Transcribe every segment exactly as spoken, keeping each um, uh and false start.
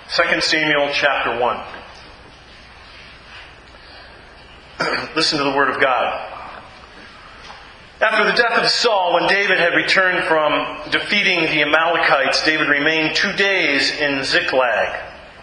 Second Samuel chapter one. Listen to the word of God. After the death of Saul, when David had returned from defeating the Amalekites, David remained two days in Ziklag.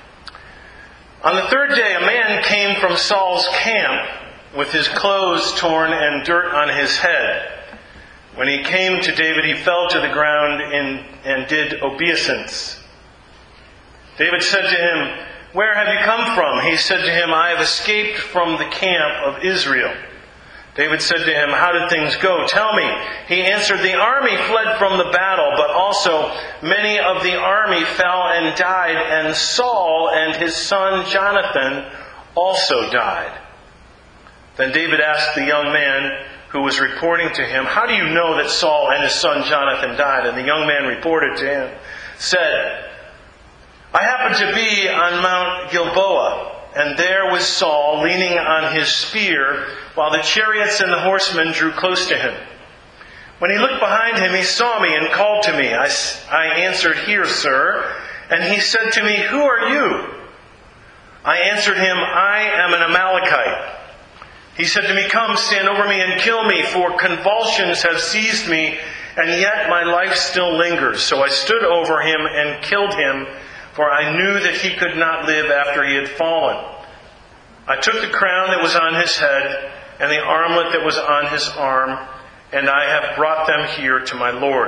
On the third day, a man came from Saul's camp with his clothes torn and dirt on his head. When he came to David, he fell to the ground and, and did obeisance. David said to him, "Where have you come from?" He said to him, "I have escaped from the camp of Israel." David said to him, "How did things go? Tell me." He answered, "The army fled from the battle, but also many of the army fell and died, and Saul and his son Jonathan also died." Then David asked the young man who was reporting to him, "How do you know that Saul and his son Jonathan died?" And the young man reported to him, said, "I happened to be on Mount Gilboa, and there was Saul leaning on his spear, while the chariots and the horsemen drew close to him. When he looked behind him, he saw me and called to me. I, I answered, 'Here, sir.' And he said to me, 'Who are you?' I answered him, 'I am an Amalekite.' He said to me, 'Come, stand over me and kill me, for convulsions have seized me, and yet my life still lingers.' So I stood over him and killed him, for I knew that he could not live after he had fallen. I took the crown that was on his head and the armlet that was on his arm, and I have brought them here to my Lord."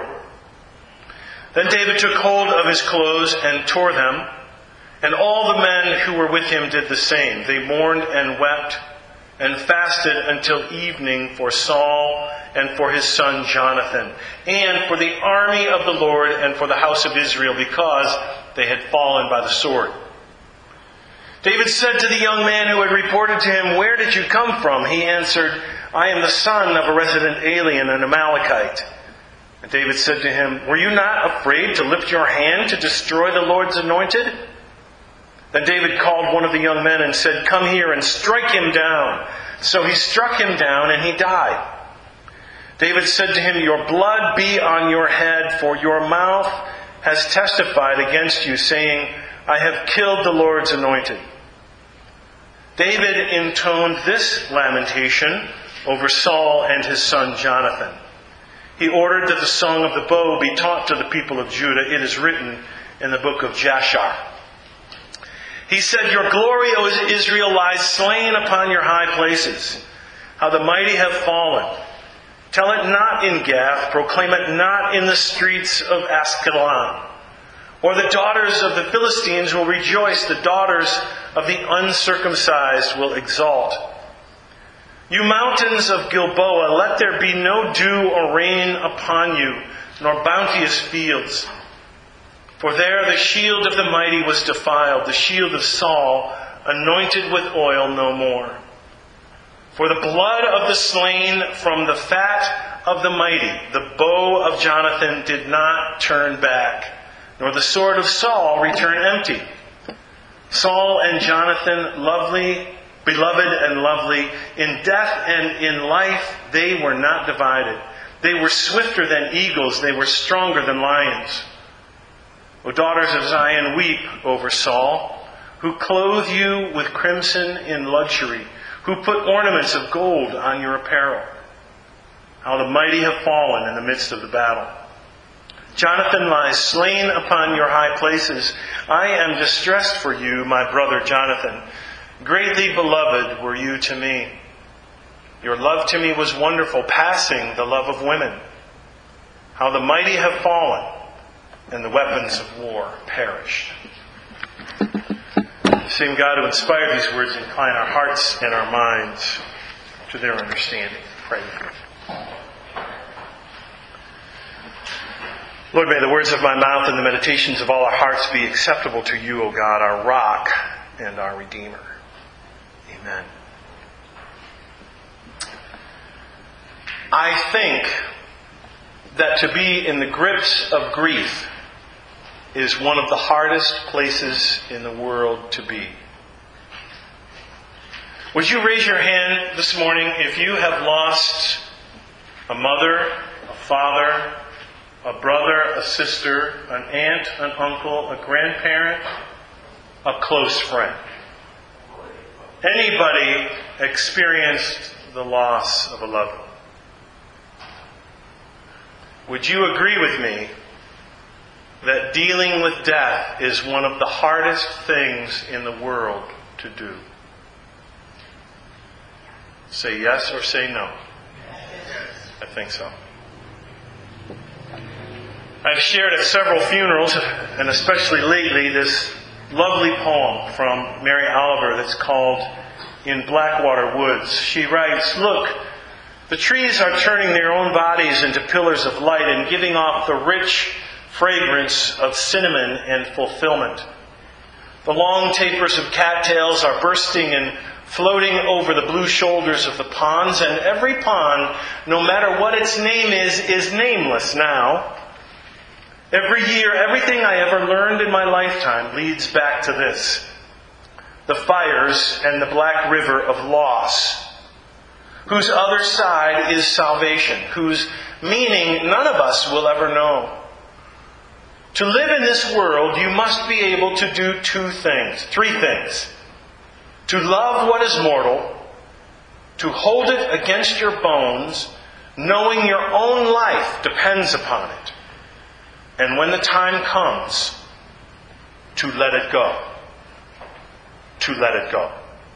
Then David took hold of his clothes and tore them, and all the men who were with him did the same. They mourned and wept and fasted until evening for Saul and for his son Jonathan, and for the army of the Lord and for the house of Israel, because they had fallen by the sword. David said to the young man who had reported to him, "Where did you come from?" He answered, "I am the son of a resident alien, an Amalekite." And David said to him, "Were you not afraid to lift your hand to destroy the Lord's anointed?" Then David called one of the young men and said, "Come here and strike him down." So he struck him down and he died. David said to him, "Your blood be on your head, for your mouth has testified against you, saying, 'I have killed the Lord's anointed.'" David intoned this lamentation over Saul and his son Jonathan. He ordered that the song of the bow be taught to the people of Judah. It is written in the book of Jashar. He said, "Your glory, O Israel, lies slain upon your high places. How the mighty have fallen. Tell it not in Gath, proclaim it not in the streets of Askelon. Or the daughters of the Philistines will rejoice, the daughters of the uncircumcised will exult. You mountains of Gilboa, let there be no dew or rain upon you, nor bounteous fields. For there the shield of the mighty was defiled, the shield of Saul, anointed with oil no more. For the blood of the slain from the fat of the mighty, the bow of Jonathan did not turn back, nor the sword of Saul return empty. Saul and Jonathan, lovely, beloved and lovely, in death and in life they were not divided. They were swifter than eagles, they were stronger than lions. O daughters of Zion, weep over Saul, who clothe you with crimson in luxury, who put ornaments of gold on your apparel. How the mighty have fallen in the midst of the battle. Jonathan lies slain upon your high places. I am distressed for you, my brother Jonathan. Greatly beloved were you to me. Your love to me was wonderful, passing the love of women. How the mighty have fallen, and the weapons of war perished. The same God who inspired these words incline our hearts and our minds to their understanding. Pray with me. Lord, may the words of my mouth and the meditations of all our hearts be acceptable to you, O God, our rock and our Redeemer. Amen. I think that to be in the grips of grief is one of the hardest places in the world to be. Would you raise your hand this morning if you have lost a mother, a father, a brother, a sister, an aunt, an uncle, a grandparent, a close friend? Anybody experienced the loss of a loved one? Would you agree with me that dealing with death is one of the hardest things in the world to do? Say yes or say no. I think so. I've shared at several funerals, and especially lately, this lovely poem from Mary Oliver that's called In Blackwater Woods. She writes, "Look, the trees are turning their own bodies into pillars of light and giving off the rich fragrance of cinnamon and fulfillment. The long tapers of cattails are bursting and floating over the blue shoulders of the ponds, and every pond, no matter what its name is, is nameless now. Every year, everything I ever learned in my lifetime leads back to this: the fires and the black river of loss, whose other side is salvation, whose meaning none of us will ever know. To live in this world, you must be able to do two things, three things. To love what is mortal, to hold it against your bones, knowing your own life depends upon it. And when the time comes, to let it go. To let it go.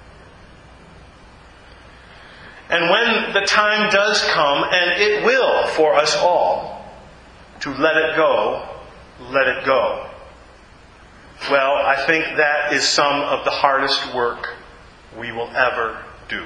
And when the time does come, and it will for us all, to let it go, let it go. Well, I think that is some of the hardest work we will ever do.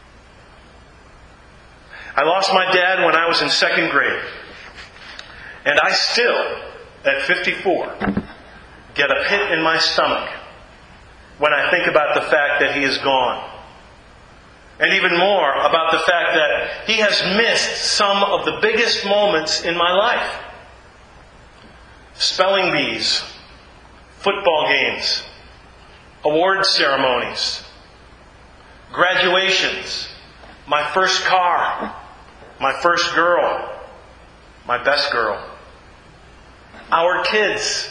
I lost my dad when I was in second grade. And I still, at fifty-four, get a pit in my stomach when I think about the fact that he is gone. And even more about the fact that he has missed some of the biggest moments in my life. Spelling bees, football games, award ceremonies, graduations, my first car, my first girl, my best girl, our kids,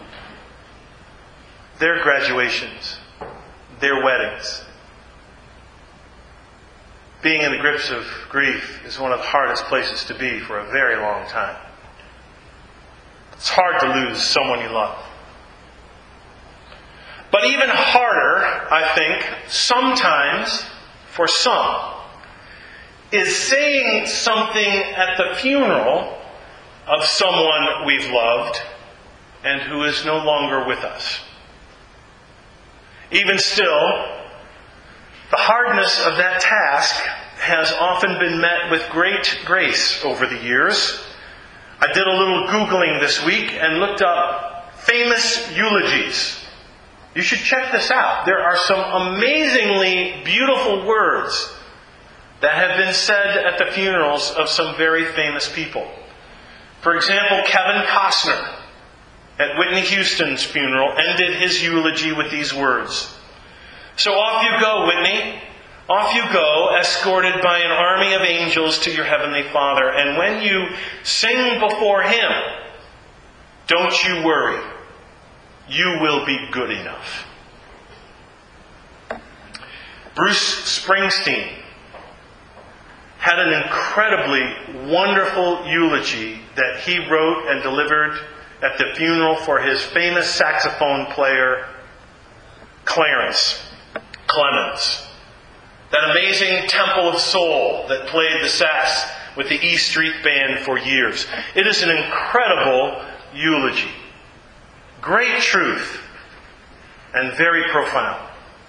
their graduations, their weddings. Being in the grips of grief is one of the hardest places to be for a very long time. It's hard to lose someone you love. But even harder, I think, sometimes, for some, is saying something at the funeral of someone we've loved and who is no longer with us. Even still, the hardness of that task has often been met with great grace over the years. I did a little Googling this week and looked up famous eulogies. You should check this out. There are some amazingly beautiful words that have been said at the funerals of some very famous people. For example, Kevin Costner at Whitney Houston's funeral ended his eulogy with these words: "So off you go, Whitney. Off you go, escorted by an army of angels to your heavenly Father. And when you sing before Him, don't you worry. You will be good enough." Bruce Springsteen had an incredibly wonderful eulogy that he wrote and delivered at the funeral for his famous saxophone player, Clarence Clemons. That amazing temple of soul that played the sax with the E Street Band for years. It is an incredible eulogy. Great truth and very profound.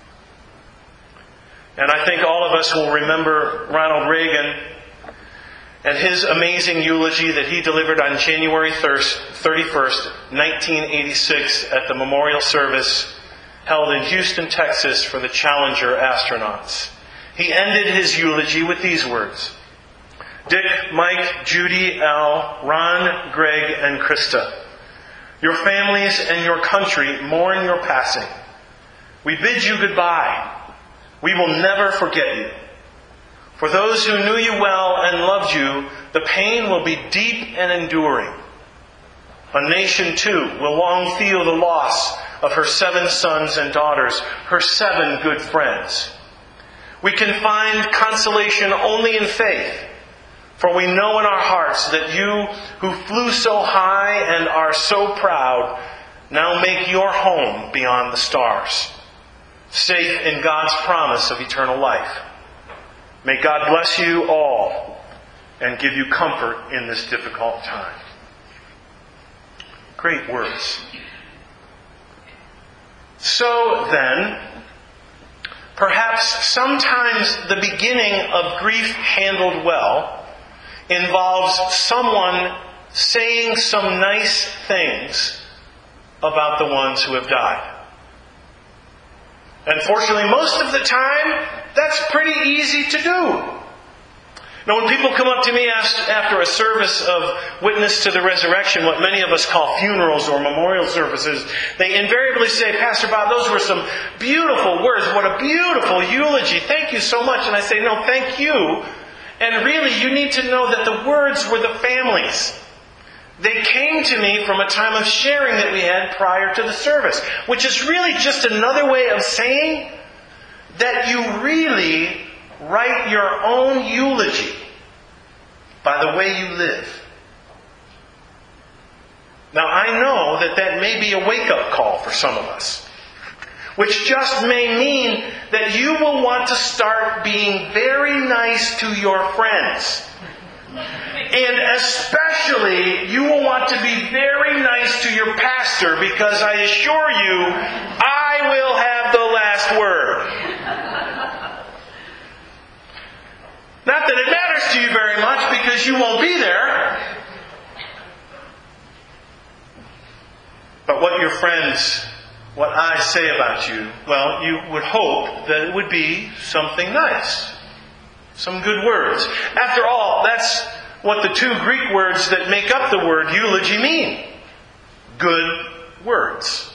And I think all of us will remember Ronald Reagan and his amazing eulogy that he delivered on January thirty-first, nineteen eighty-six at the memorial service held in Houston, Texas for the Challenger astronauts. He ended his eulogy with these words: "Dick, Mike, Judy, Al, Ron, Greg, and Krista, your families and your country mourn your passing. We bid you goodbye. We will never forget you. For those who knew you well and loved you, the pain will be deep and enduring. A nation, too, will long feel the loss of her seven sons and daughters, her seven good friends. We can find consolation only in faith, for we know in our hearts that you who flew so high and are so proud now make your home beyond the stars, safe in God's promise of eternal life. May God bless you all and give you comfort in this difficult time. Great words. So then, perhaps sometimes the beginning of grief handled well involves someone saying some nice things about the ones who have died. Unfortunately, most of the time, that's pretty easy to do. Now, when people come up to me after a service of witness to the resurrection, what many of us call funerals or memorial services, they invariably say, Pastor Bob, those were some beautiful words. What a beautiful eulogy. Thank you so much. And I say, no, thank you. And really, you need to know that the words were the family's. They came to me from a time of sharing that we had prior to the service, which is really just another way of saying that you really write your own eulogy by the way you live. Now, I know that that may be a wake-up call for some of us, which just may mean that you will want to start being very nice to your friends. And especially, you will want to be very nice to your pastor, because I assure you, I will have the last word. Not that it matters to you very much, because you won't be there. But what your friends, what I say about you, well, you would hope that it would be something nice. Some good words. After all, that's what the two Greek words that make up the word eulogy mean. Good words.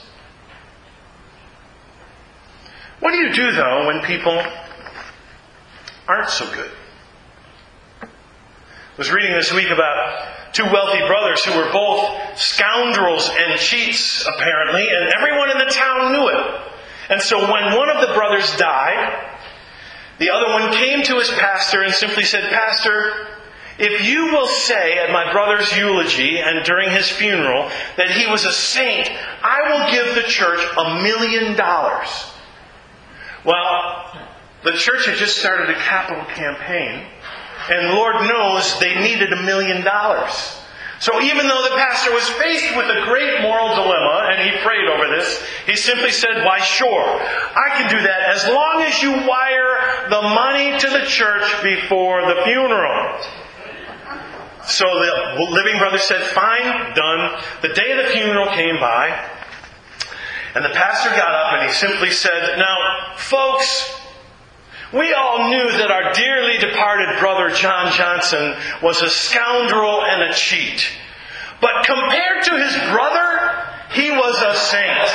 What do you do, though, when people aren't so good? I was reading this week about two wealthy brothers who were both scoundrels and cheats, apparently, and everyone in the town knew it. And so when one of the brothers died, the other one came to his pastor and simply said, Pastor, if you will say at my brother's eulogy and during his funeral that he was a saint, I will give the church a million dollars. Well, the church had just started a capital campaign, and Lord knows they needed a million dollars. So even though the pastor was faced with a great moral dilemma, and he prayed over this, he simply said, why sure, I can do that as long as you wire the money to the church before the funeral. So the living brother said, fine, done. The day of the funeral came by, and the pastor got up and he simply said, now, folks, we all knew that our dearly departed brother John Johnson was a scoundrel and a cheat. But compared to his brother, he was a saint.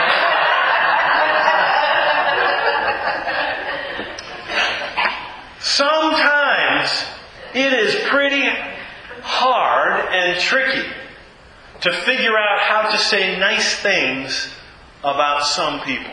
Sometimes it is pretty hard and tricky to figure out how to say nice things about some people.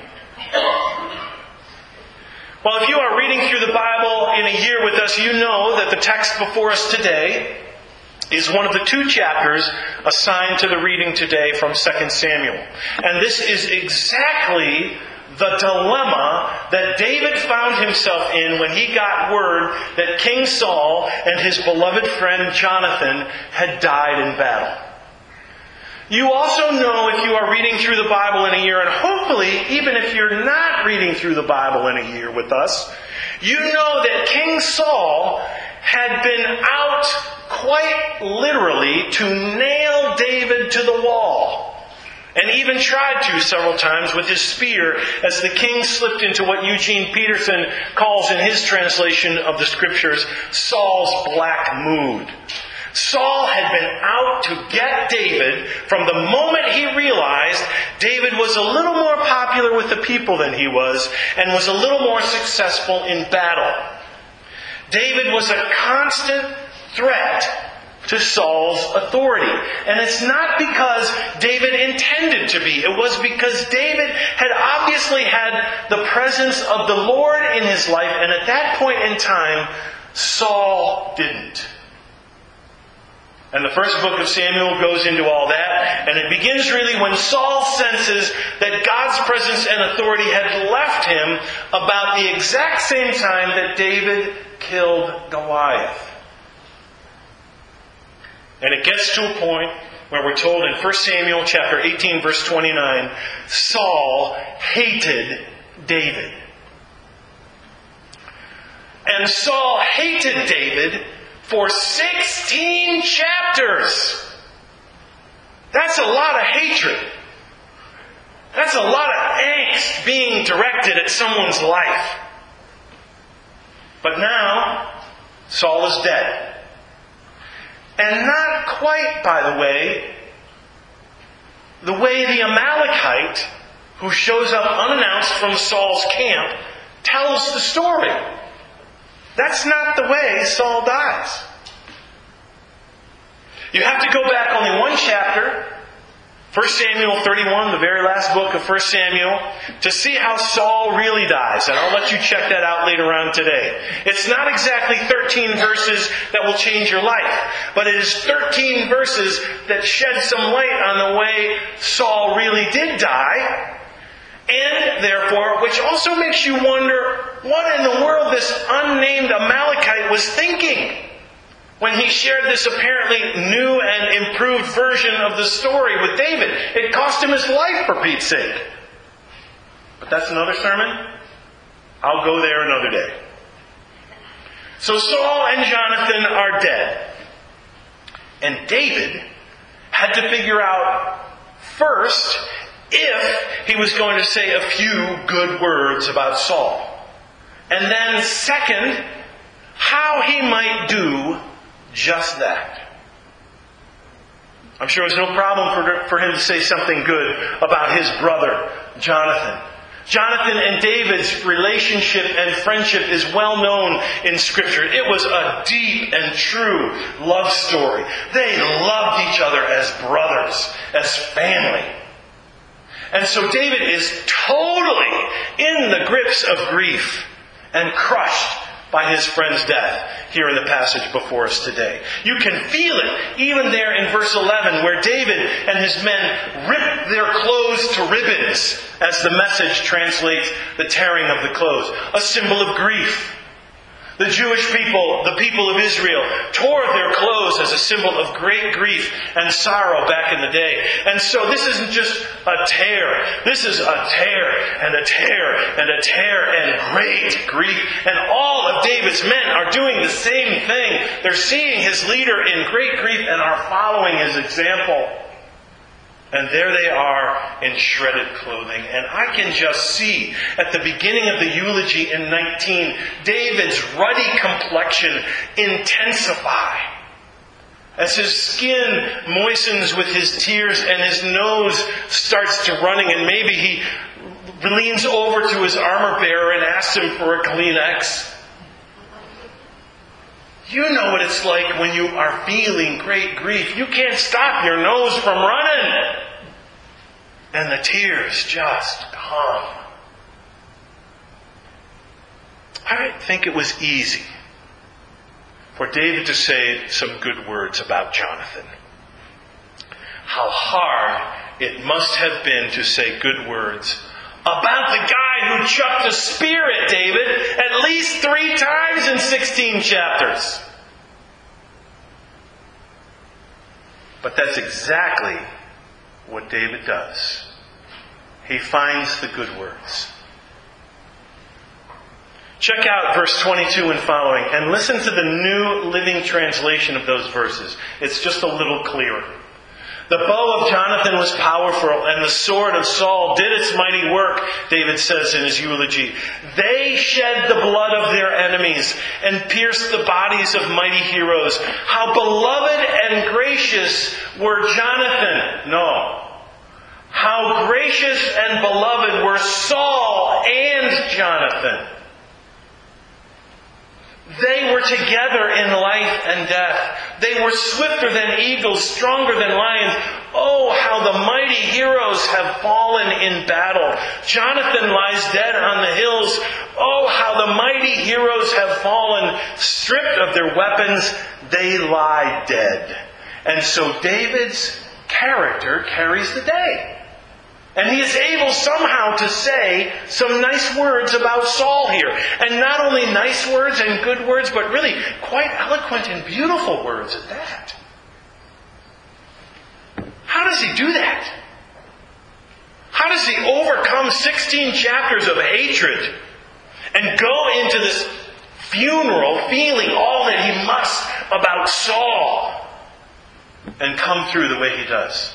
Well, if you are reading through the Bible in a year with us, you know that the text before us today is one of the two chapters assigned to the reading today from Second Samuel. And this is exactly the dilemma that David found himself in when he got word that King Saul and his beloved friend Jonathan had died in battle. You also know, if you are reading through the Bible in a year, and hopefully even if you're not reading through the Bible in a year with us, you know that King Saul had been out quite literally to nail David to the wall. And even tried to several times with his spear, as the king slipped into what Eugene Peterson calls in his translation of the Scriptures, Saul's black mood. Saul had been out to get David from the moment he realized David was a little more popular with the people than he was, and was a little more successful in battle. David was a constant threat to Saul's authority. And it's not because David intended to be. It was because David had obviously had the presence of the Lord in his life, and at that point in time, Saul didn't. And the first book of Samuel goes into all that, and it begins really when Saul senses that God's presence and authority had left him about the exact same time that David killed Goliath. And it gets to a point where we're told in First Samuel chapter eighteen, verse twenty-nine, Saul hated David. And Saul hated David for sixteen chapters. That's a lot of hatred. That's a lot of angst being directed at someone's life. But now, Saul is dead. And not quite, by the way, the way the Amalekite, who shows up unannounced from Saul's camp, tells the story. That's not the way Saul dies. You have to go back only one chapter, First Samuel thirty-one, the very last book of First Samuel, to see how Saul really dies. And I'll let you check that out later on today. It's not exactly thirteen verses that will change your life, but it is thirteen verses that shed some light on the way Saul really did die. And therefore, which also makes you wonder what in the world this unnamed Amalekite was thinking when he shared this apparently new and improved version of the story with David. It cost him his life, for Pete's sake. But that's another sermon. I'll go there another day. So Saul and Jonathan are dead. And David had to figure out first if he was going to say a few good words about Saul. And then second, how he might do just that. I'm sure it was no problem for, for him to say something good about his brother, Jonathan. Jonathan and David's relationship and friendship is well known in Scripture. It was a deep and true love story. They loved each other as brothers, as family. And so David is totally in the grips of grief and crushed by his friend's death here in the passage before us today. You can feel it even there in verse eleven, where David and his men rip their clothes to ribbons, as the Message translates the tearing of the clothes, a symbol of grief. The Jewish people, the people of Israel, tore their clothes as a symbol of great grief and sorrow back in the day. And so this isn't just a tear. This is a tear and a tear and a tear and great grief. And all of David's men are doing the same thing. They're seeing his leader in great grief and are following his example. And there they are in shredded clothing. And I can just see at the beginning of the eulogy in nineteen, David's ruddy complexion intensify as his skin moistens with his tears and his nose starts to running, and maybe he leans over to his armor bearer and asks him for a Kleenex. You know what it's like when you are feeling great grief. You can't stop your nose from running. And the tears just come. I don't think it was easy for David to say some good words about Jonathan. How hard it must have been to say good words about the guy who chucked a spear at David at least three times in sixteen chapters. But that's exactly what David does. He finds the good words. Check out verse twenty-two and following, and listen to the New Living Translation of those verses. It's just a little clearer. The bow of Jonathan was powerful, and the sword of Saul did its mighty work, David says in his eulogy. They shed the blood of their enemies and pierced the bodies of mighty heroes. How beloved and gracious were Jonathan. No. How gracious and beloved were Saul and Jonathan. They were together in life and death. They were swifter than eagles, stronger than lions. Oh, how the mighty heroes have fallen in battle. Jonathan lies dead on the hills. Oh, how the mighty heroes have fallen. Stripped of their weapons, they lie dead. And so David's character carries the day. And he is able somehow to say some nice words about Saul here. And not only nice words and good words, but really quite eloquent and beautiful words at that. How does he do that? How does he overcome sixteen chapters of hatred and go into this funeral feeling all that he must about Saul and come through the way he does?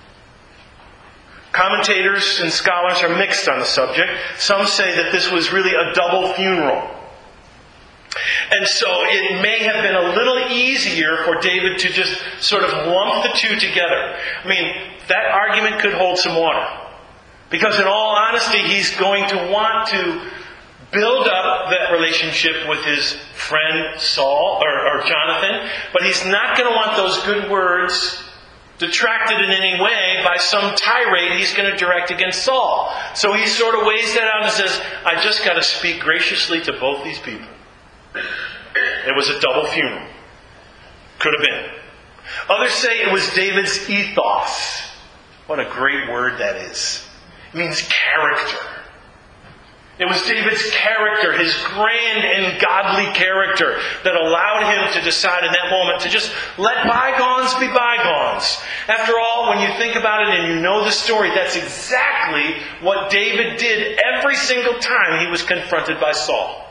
Commentators and scholars are mixed on the subject. Some say that this was really a double funeral. And so it may have been a little easier for David to just sort of lump the two together. I mean, that argument could hold some water. Because in all honesty, he's going to want to build up that relationship with his friend Saul, or, or Jonathan. But he's not going to want those good words detracted in any way by some tirade he's going to direct against Saul. So he sort of weighs that out and says, I just got to speak graciously to both these people. It was a double funeral. Could have been. Others say it was David's ethos. What a great word that is. It means character. It was David's character, his grand and godly character, that allowed him to decide in that moment to just let bygones be bygones. After all, when you think about it and you know the story, that's exactly what David did every single time he was confronted by Saul.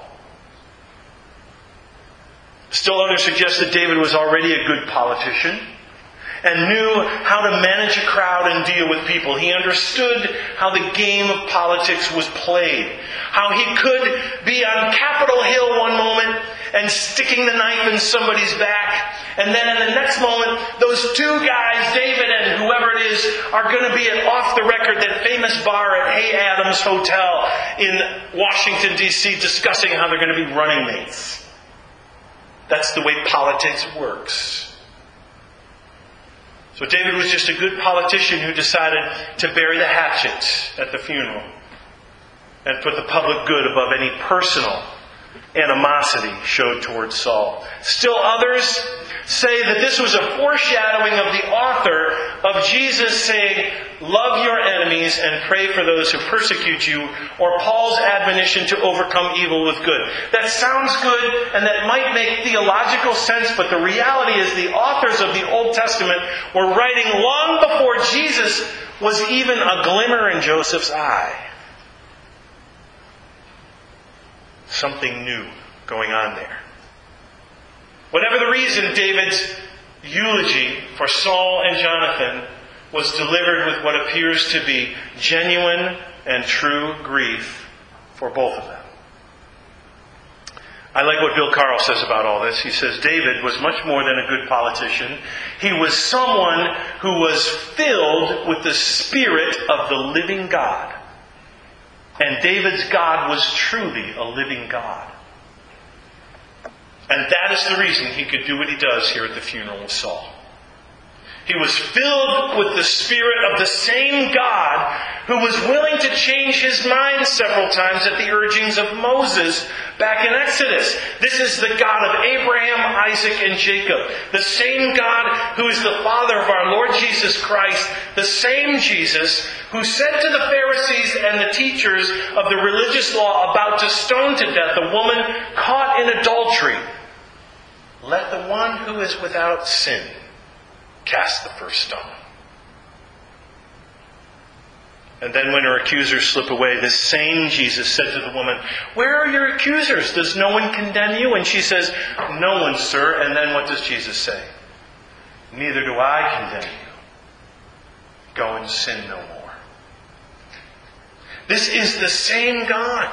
Still others suggest that David was already a good politician and knew how to manage a crowd and deal with people. He understood how the game of politics was played. How he could be on Capitol Hill one moment and sticking the knife in somebody's back. And then in the next moment, those two guys, David and whoever it is, are going to be at Off the Record, that famous bar at Hay Adams Hotel in Washington, D C, discussing how they're going to be running mates. That's the way politics works. So David was just a good politician who decided to bury the hatchet at the funeral and put the public good above any personal animosity showed towards Saul. Still others say that this was a foreshadowing of the author of Jesus saying, love your enemies and pray for those who persecute you, or Paul's admonition to overcome evil with good. That sounds good and that might make theological sense, but the reality is the authors of the Old Testament were writing long before Jesus was even a glimmer in Joseph's eye. Something new going on there. Whatever the reason, David's eulogy for Saul and Jonathan was delivered with what appears to be genuine and true grief for both of them. I like what Bill Carl says about all this. He says, David was much more than a good politician. He was someone who was filled with the Spirit of the living God. And David's God was truly a living God. And that is the reason he could do what he does here at the funeral of Saul. He was filled with the Spirit of the same God who was willing to change his mind several times at the urgings of Moses back in Exodus. This is the God of Abraham, Isaac, and Jacob. The same God who is the Father of our Lord Jesus Christ. The same Jesus who said to the Pharisees and the teachers of the religious law about to stone to death a woman caught in adultery, let the one who is without sin cast the first stone. And then when her accusers slip away, this same Jesus said to the woman, where are your accusers? Does no one condemn you? And she says, no one, sir. And then what does Jesus say? Neither do I condemn you. Go and sin no more. This is the same God.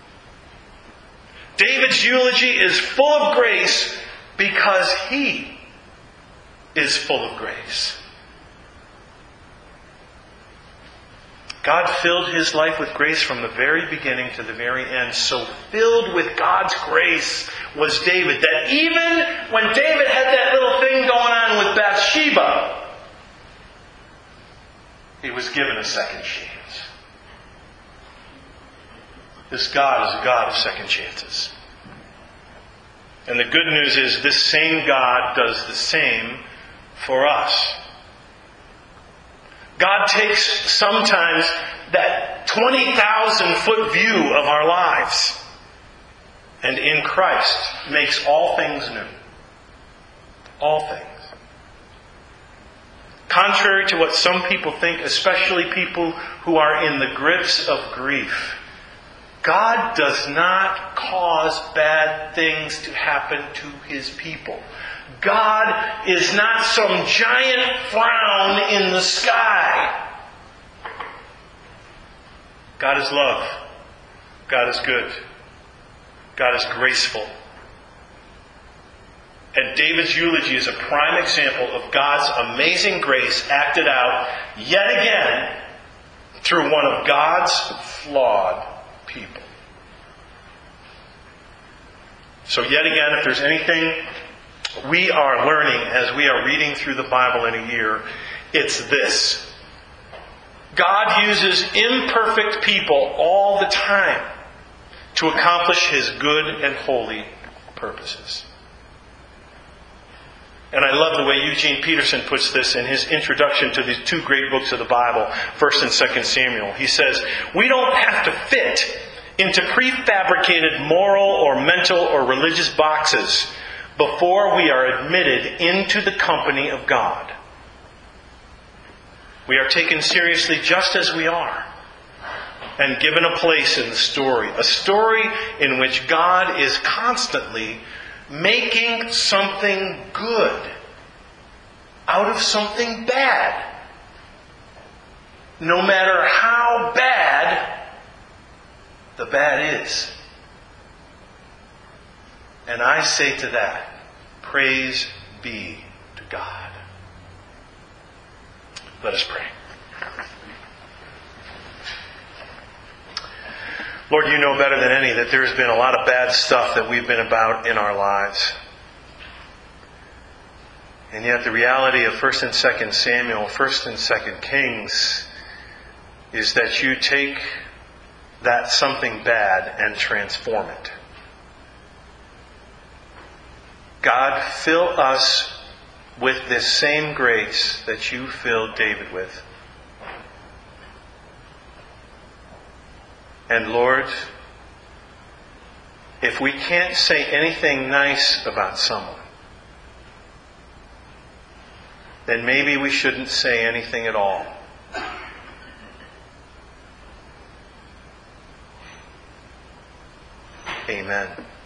David's eulogy is full of grace because he is full of grace. God filled his life with grace from the very beginning to the very end. So filled with God's grace was David that even when David had that little thing going on with Bathsheba, he was given a second chance. This God is a God of second chances. And the good news is this same God does the same for us. God takes sometimes that twenty thousand foot view of our lives and in Christ makes all things new. All things. Contrary to what some people think, especially people who are in the grips of grief, God does not cause bad things to happen to his people. God is not some giant frown in the sky. God is love. God is good. God is graceful. And David's eulogy is a prime example of God's amazing grace acted out yet again through one of God's flawed people. So yet again, if there's anything we are learning as we are reading through the Bible in a year, it's this. God uses imperfect people all the time to accomplish his good and holy purposes. And I love the way Eugene Peterson puts this in his introduction to these two great books of the Bible, First and Second Samuel. He says, we don't have to fit into prefabricated moral or mental or religious boxes before we are admitted into the company of God. We are taken seriously just as we are and given a place in the story. A story in which God is constantly making something good out of something bad. No matter how bad the bad is. And I say to that, praise be to God. Let us pray. Lord, you know better than any that there's been a lot of bad stuff that we've been about in our lives. And yet the reality of First and Second Samuel, First and Second Kings, is that you take that something bad and transform it. God, fill us with this same grace that you filled David with. And Lord, if we can't say anything nice about someone, then maybe we shouldn't say anything at all. Amen.